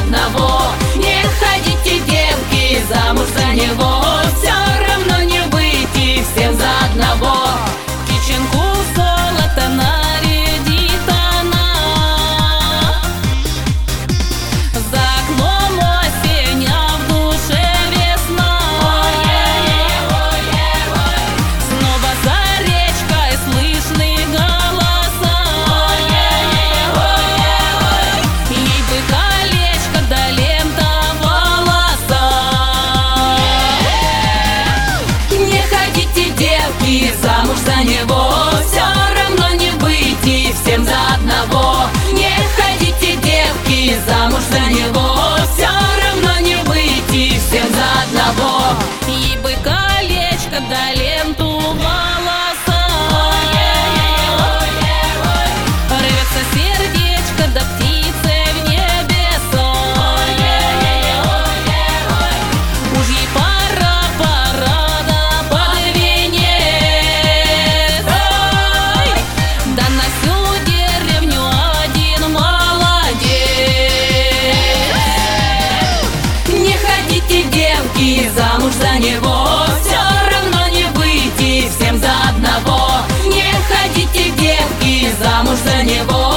одного. Не ходите, девки, замуж за него, все равно не выйти всем за одного. Киченку в золото нарядит она, за окном осень, а в душе весна. Снова за речкой слышны голоса. Ей бы колечко да лента волоса. Не ходите, девки, замуж за него, все равно не выйти всем за одного. Не ходите, девки, замуж за него, все равно не выйти всем за одного. Ей бы колечко да ленту волоса. Рвется сердечко да птицы в небеса. Уж ей пора парада под венец. Да на всю деревню один молодец. Не ходите, девки, замуж за него, все равно не выйти всем за одного. Не ходите, девки, замуж за него.